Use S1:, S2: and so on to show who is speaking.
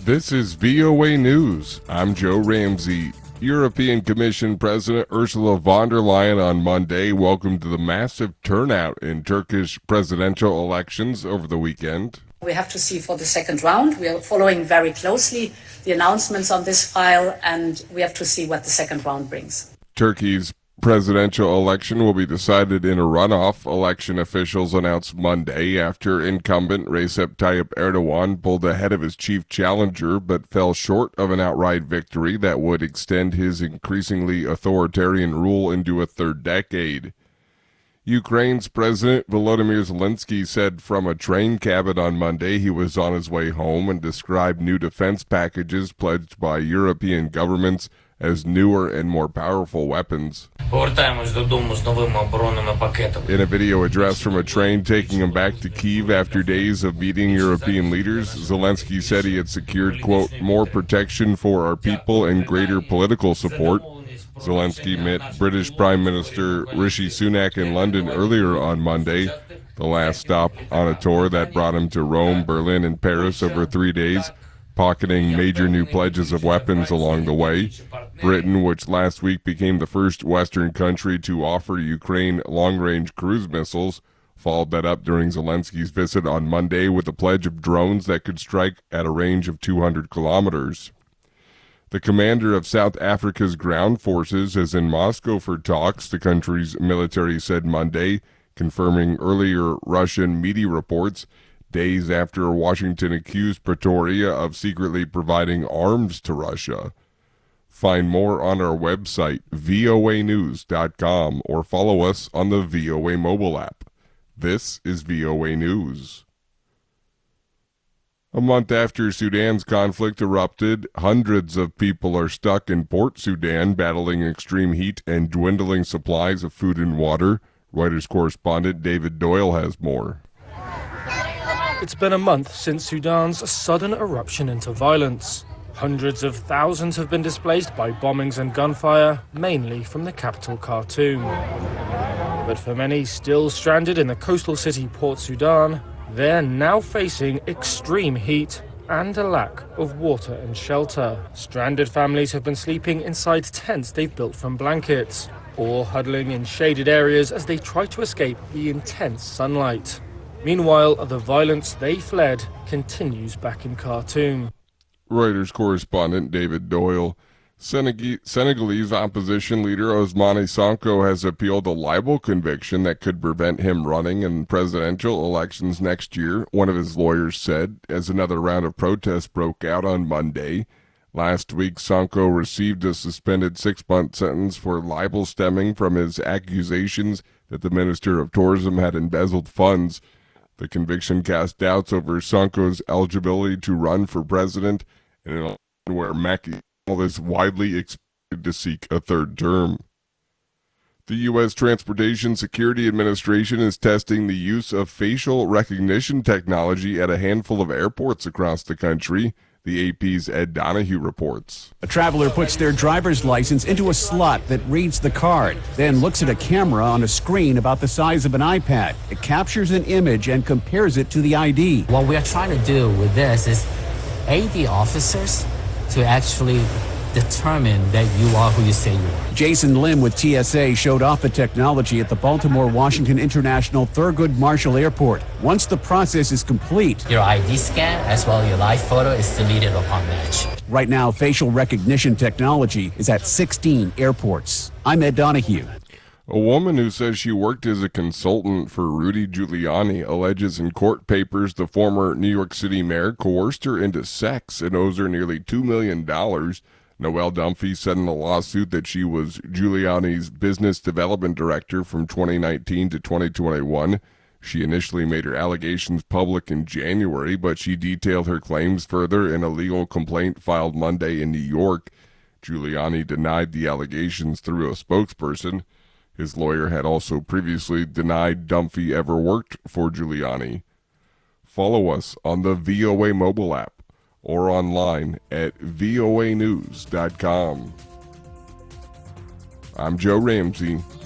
S1: This is VOA News. I'm Joe Ramsey. European Commission President Ursula von der Leyen on Monday welcomed the massive turnout in Turkish presidential elections over the weekend.
S2: We have to see for the second round. We are following very closely the announcements on this file, and we have to see what the second round brings.
S1: Turkey's presidential election will be decided in a runoff, election officials announced Monday, after incumbent Recep Tayyip Erdogan pulled ahead of his chief challenger but fell short of an outright victory that would extend his increasingly authoritarian rule into a third decade. Ukraine's President Volodymyr Zelensky said from a train cabin on Monday he was on his way home and described new defense packages pledged by European governments as newer and more powerful weapons. In a video address from a train taking him back to Kyiv after days of meeting European leaders, Zelensky said he had secured, quote, more protection for our people and greater political support. Zelensky met British Prime Minister Rishi Sunak in London earlier on Monday, the last stop on a tour that brought him to Rome, Berlin, and Paris over 3 days, pocketing major new pledges of weapons along the way. Britain, which last week became the first Western country to offer Ukraine long-range cruise missiles, followed that up during Zelensky's visit on Monday with a pledge of drones that could strike at a range of 200 kilometers. The commander of South Africa's ground forces is in Moscow for talks, the country's military said Monday, confirming earlier Russian media reports, days after Washington accused Pretoria of secretly providing arms to Russia. Find more on our website, voanews.com, or follow us on the VOA mobile app. This is VOA News. A month after Sudan's conflict erupted, hundreds of people are stuck in Port Sudan battling extreme heat and dwindling supplies of food and water. Reuters correspondent David Doyle has more.
S3: It's been a month since Sudan's sudden eruption into violence. Hundreds of thousands have been displaced by bombings and gunfire, mainly from the capital Khartoum. But for many still stranded in the coastal city Port Sudan, they're now facing extreme heat and a lack of water and shelter. Stranded families have been sleeping inside tents they've built from blankets, or huddling in shaded areas as they try to escape the intense sunlight. Meanwhile, the violence they fled continues back in Khartoum.
S1: Reuters correspondent David Doyle. Senegalese opposition leader Ousmane Sonko has appealed a libel conviction that could prevent him running in presidential elections next year, one of his lawyers said, as another round of protests broke out on Monday. Last week, Sonko received a suspended 6-month sentence for libel stemming from his accusations that the Minister of Tourism had embezzled funds. The conviction cast doubts over Sonko's eligibility to run for president in an election where Macky Sall is widely expected to seek a third term. The U.S. Transportation Security Administration is testing the use of facial recognition technology at a handful of airports across the country. The AP's Ed Donahue reports.
S4: A traveler puts their driver's license into a slot that reads the card, then looks at a camera on a screen about the size of an iPad. It captures an image and compares it to the ID.
S5: What we are trying to do with this is aid the officers to actually determine that you are who you say you are.
S4: Jason Lim with TSA showed off the technology at the Baltimore-Washington International Thurgood Marshall Airport. Once the process is complete,
S5: Your ID scan as well as your live photo is deleted upon match.
S4: right now facial recognition technology is at 16 airports. I'm Ed Donahue.
S1: A woman who says she worked as a consultant for Rudy Giuliani alleges in court papers the former New York City mayor coerced her into sex and owes her nearly $2 million. Noelle Dunphy said in a lawsuit that she was Giuliani's business development director from 2019 to 2021. She initially made her allegations public in January, but she detailed her claims further in a legal complaint filed Monday in New York. Giuliani denied the allegations through a spokesperson. His lawyer had also previously denied Dunphy ever worked for Giuliani. Follow us on the VOA mobile app or online at voanews.com. I'm Joe Ramsey.